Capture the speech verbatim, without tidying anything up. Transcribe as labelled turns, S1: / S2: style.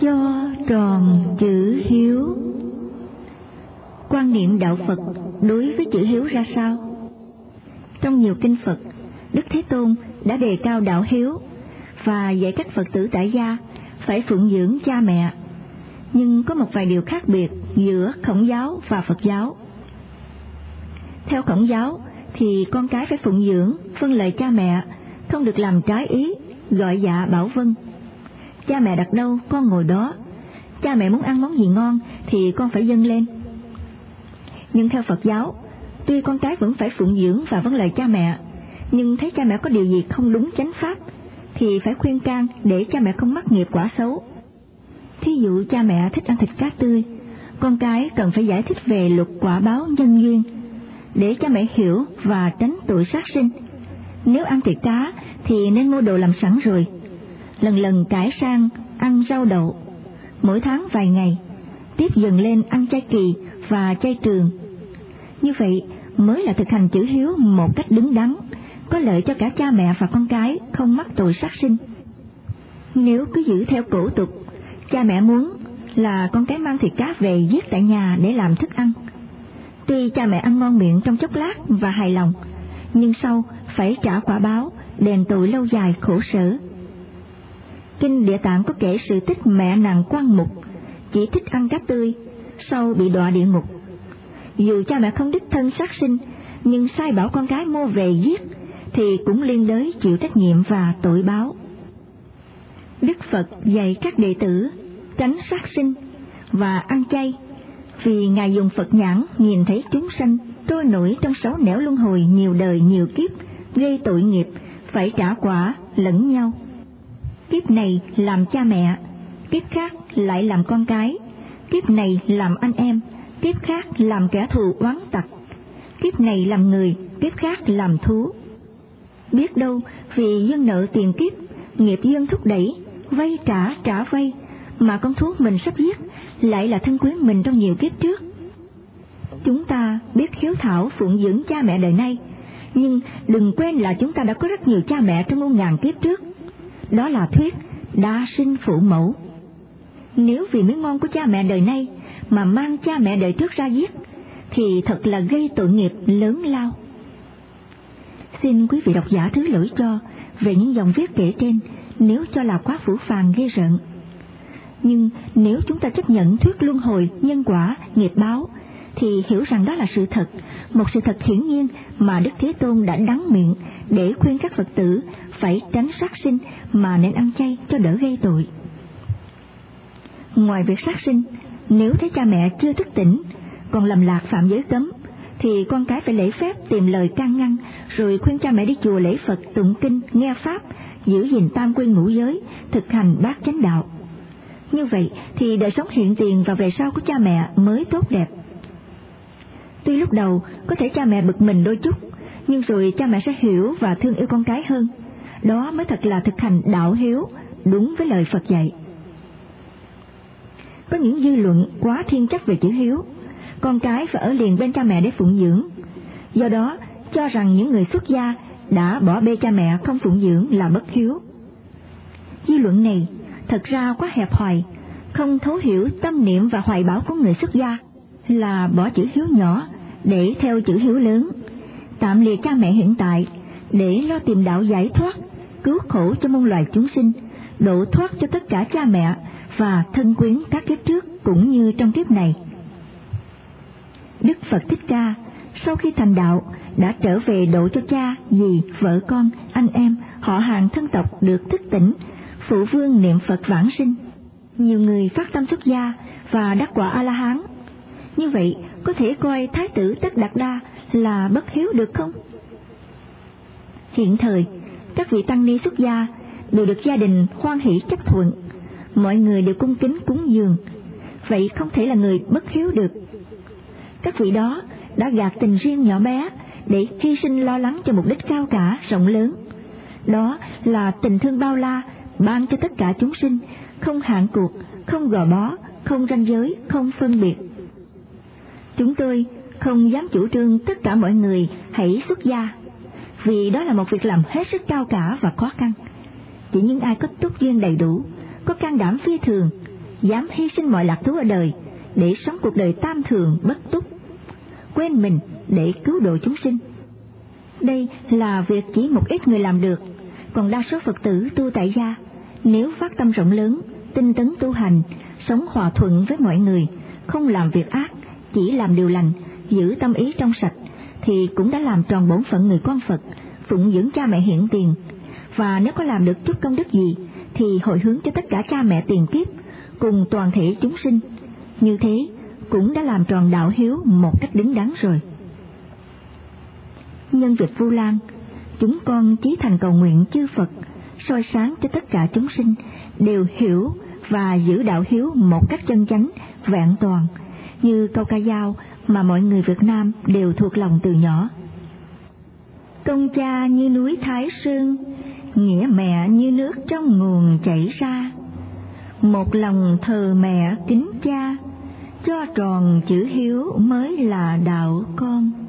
S1: cho tròn chữ hiếu. Quan niệm đạo Phật đối với chữ hiếu ra sao? Trong nhiều kinh Phật, Đức Thế Tôn đã đề cao đạo hiếu và dạy các Phật tử tại gia phải phụng dưỡng cha mẹ. Nhưng có một vài điều khác biệt giữa Khổng giáo và Phật giáo. Theo Khổng giáo thì con cái phải phụng dưỡng, vâng lời cha mẹ, không được làm trái ý, gọi dạ bảo vâng. Cha mẹ đặt đâu con ngồi đó, cha mẹ muốn ăn món gì ngon thì con phải dâng lên. Nhưng theo Phật giáo, tuy con cái vẫn phải phụng dưỡng và vâng lời cha mẹ, nhưng thấy cha mẹ có điều gì không đúng chánh pháp thì phải khuyên can để cha mẹ không mắc nghiệp quả xấu. Thí dụ cha mẹ thích ăn thịt cá tươi, con cái cần phải giải thích về luật quả báo nhân duyên để cha mẹ hiểu và tránh tội sát sinh. Nếu ăn thịt cá thì nên mua đồ làm sẵn rồi, lần lần cải sang ăn rau đậu, mỗi tháng vài ngày, tiếp dần lên ăn chay kỳ và chay trường. Như vậy mới là thực hành chữ hiếu một cách đứng đắn, có lợi cho cả cha mẹ và con cái không mắc tội sát sinh. Nếu cứ giữ theo cổ tục, cha mẹ muốn là con cái mang thịt cá về giết tại nhà để làm thức ăn. Tuy cha mẹ ăn ngon miệng trong chốc lát và hài lòng, nhưng sau phải trả quả báo, đền tội lâu dài khổ sở. Kinh Địa Tạng có kể sự tích mẹ nàng Quan Mục chỉ thích ăn cá tươi, sau bị đọa địa ngục. Dù cha mẹ không đích thân sát sinh, nhưng sai bảo con cái mua về giết thì cũng liên đới chịu trách nhiệm và tội báo. Đức Phật dạy các đệ tử tránh sát sinh và ăn chay, vì Ngài dùng Phật nhãn nhìn thấy chúng sanh trôi nổi trong sáu nẻo luân hồi nhiều đời nhiều kiếp, gây tội nghiệp, phải trả quả lẫn nhau. Kiếp này làm cha mẹ, kiếp khác lại làm con cái, kiếp này làm anh em, kiếp khác làm kẻ thù oán tặc, kiếp này làm người, kiếp khác làm thú. Biết đâu vì duyên nợ tiền kiếp, nghiệp duyên thúc đẩy, vay trả trả vay, mà con thú mình sắp giết lại là thân quyến mình trong nhiều kiếp trước. Chúng ta biết hiếu thảo phụng dưỡng cha mẹ đời nay, nhưng đừng quên là chúng ta đã có rất nhiều cha mẹ trong muôn ngàn kiếp trước. Đó là thuyết đa sinh phụ mẫu. Nếu vì miếng ngon của cha mẹ đời nay mà mang cha mẹ đời trước ra giết, thì thật là gây tội nghiệp lớn lao. Xin quý vị độc giả thứ lỗi cho về những dòng viết kể trên nếu cho là quá phũ phàng ghê rợn. Nhưng nếu chúng ta chấp nhận thuyết luân hồi, nhân quả, nghiệp báo, thì hiểu rằng đó là sự thật, một sự thật hiển nhiên mà Đức Thế Tôn đã đắng miệng để khuyên các Phật tử phải tránh sát sinh mà nên ăn chay cho đỡ gây tội. Ngoài việc sát sinh, nếu thấy cha mẹ chưa thức tỉnh, còn lầm lạc phạm giới cấm, thì con cái phải lễ phép tìm lời can ngăn, rồi khuyên cha mẹ đi chùa lễ Phật, tụng kinh, nghe pháp, giữ gìn tam quy ngũ giới, thực hành bát chánh đạo. Như vậy thì đời sống hiện tiền và về sau của cha mẹ mới tốt đẹp. Tuy lúc đầu có thể cha mẹ bực mình đôi chút, nhưng rồi cha mẹ sẽ hiểu và thương yêu con cái hơn. Đó mới thật là thực hành đạo hiếu, đúng với lời Phật dạy. Có những dư luận quá thiên trách về chữ hiếu, con cái phải ở liền bên cha mẹ để phụng dưỡng. Do đó, cho rằng những người xuất gia đã bỏ bê cha mẹ không phụng dưỡng là bất hiếu. Dư luận này thật ra quá hẹp hòi, không thấu hiểu tâm niệm và hoài bão của người xuất gia là bỏ chữ hiếu nhỏ để theo chữ hiếu lớn, tạm lìa cha mẹ hiện tại để lo tìm đạo giải thoát, cứu khổ cho muôn loài chúng sinh, độ thoát cho tất cả cha mẹ và thân quyến các kiếp trước cũng như trong kiếp này. Đức Phật Thích Ca sau khi thành đạo đã trở về độ cho cha, dì, vợ con, anh em, họ hàng thân tộc được thức tỉnh, phụ vương niệm Phật vãng sinh. Nhiều người phát tâm xuất gia và đắc quả A-la-hán. Như vậy có thể coi Thái tử Tất Đạt Đa là bất hiếu được không? Hiện thời các vị tăng ni xuất gia đều được gia đình hoan hỷ chấp thuận, mọi người đều cung kính cúng dường, vậy không thể là người bất hiếu được. Các vị đó đã gạt tình riêng nhỏ bé để hy sinh lo lắng cho mục đích cao cả rộng lớn. Đó là tình thương bao la ban cho tất cả chúng sinh, không hạn cuộc, không gò bó, không ranh giới, không phân biệt. Chúng tôi không dám chủ trương tất cả mọi người hãy xuất gia, vì đó là một việc làm hết sức cao cả và khó khăn. Chỉ những ai có túc duyên đầy đủ, có can đảm phi thường, dám hy sinh mọi lạc thú ở đời để sống cuộc đời tam thường bất túc, quên mình để cứu độ chúng sinh. Đây là việc chỉ một ít người làm được, còn đa số Phật tử tu tại gia nếu phát tâm rộng lớn, tinh tấn tu hành, sống hòa thuận với mọi người, không làm việc ác, chỉ làm điều lành, giữ tâm ý trong sạch, thì cũng đã làm tròn bổn phận người con Phật, phụng dưỡng cha mẹ hiện tiền. Và nếu có làm được chút công đức gì thì hồi hướng cho tất cả cha mẹ tiền kiếp cùng toàn thể chúng sinh. Như thế cũng đã làm tròn đạo hiếu một cách đứng đắn rồi. Nhân dịp Vu Lan, chúng con chí thành cầu nguyện chư Phật soi sáng cho tất cả chúng sinh đều hiểu và giữ đạo hiếu một cách chân chánh, vẹn toàn, như câu ca dao mà mọi người Việt Nam đều thuộc lòng từ nhỏ. Công cha như núi Thái Sơn, nghĩa mẹ như nước trong nguồn chảy ra. Một lòng thờ mẹ kính cha, cho tròn chữ hiếu mới là đạo con.